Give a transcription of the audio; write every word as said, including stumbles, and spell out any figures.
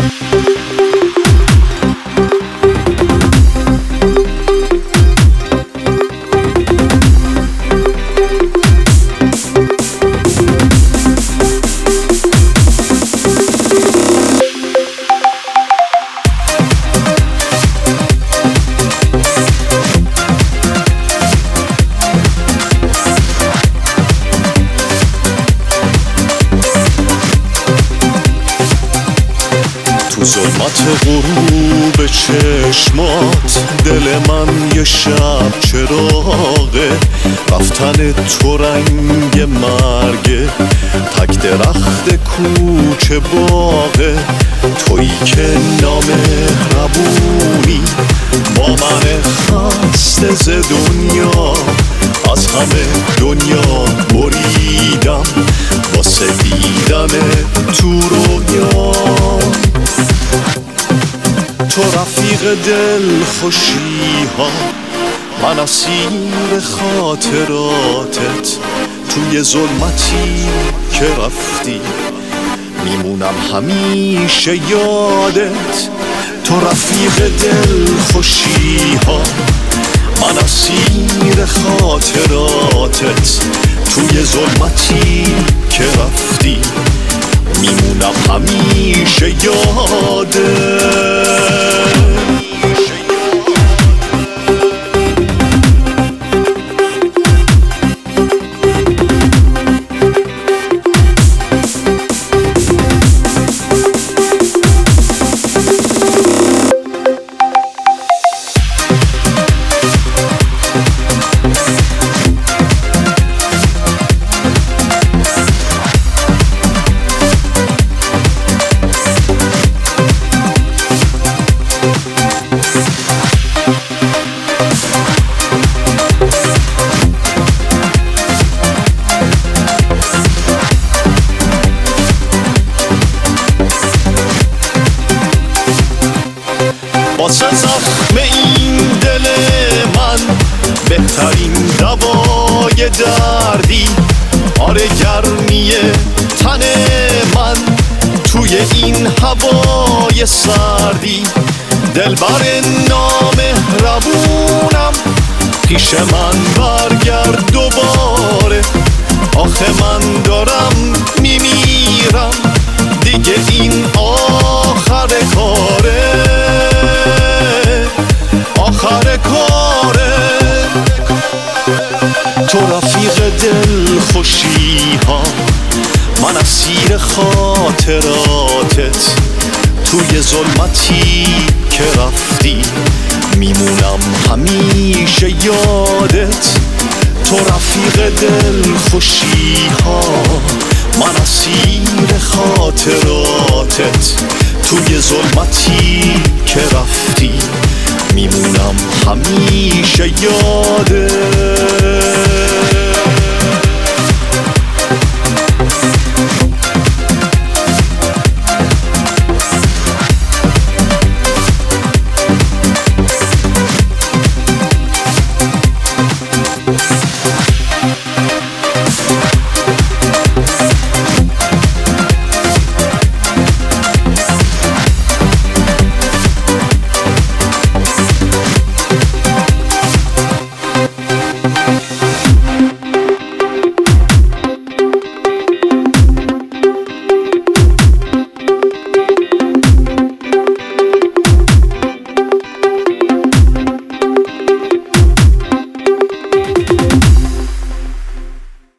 ظلمت غروب چشمات دل من یه شب چراغه، رفتن تو رنگ مرگه، تک درخت کوچه باغه، تویی که نامهربونی با من خسته ز دنیا، از همه دنیا بریدم واسه دیدن تو رویا. تو رفیق دل خوشی ها، من اسیر خاطراتت، توی ظلمتی که رفتی میمونم همیشه یادت. تو رفیق دل خوشی ها، من اسیر خاطراتت، توی ظلمتی که رفتی میمونم همیشه یادت. واسه زخم این دل من بهترین دوای دردی، آره گرمی تن من توی این هوای سردی. دلبر نامهربونم پیش من برگرد دوباره، آخه من دارم میمیرم دیگه این آخر کاره، آخر کاره. تو رفیق دل خوشی ها، من اسیر خاطراتت، توی ظلمتی که رفتی میمونم همیشه یادت. تو رفیق دل خوشی ها، من اسیر خاطراتت، توی ظلمتی که رفتی میمونم همیشه یادت.